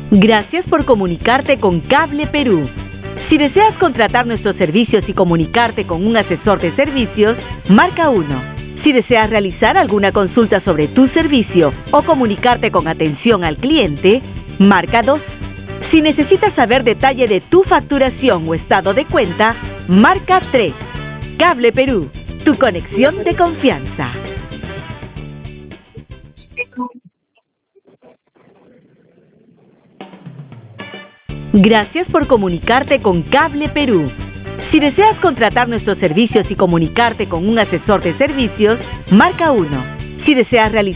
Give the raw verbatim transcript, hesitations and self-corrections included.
Gracias por comunicarte con Cable Perú. Si deseas contratar nuestros servicios y comunicarte con un asesor de servicios, marca uno. Si deseas realizar alguna consulta sobre tu servicio o comunicarte con atención al cliente, marca dos. Si necesitas saber detalle de tu facturación o estado de cuenta, marca tres. Cable Perú, tu conexión de confianza. Gracias por comunicarte con Cable Perú. Si deseas contratar nuestros servicios y comunicarte con un asesor de servicios, marca uno. Si deseas realizar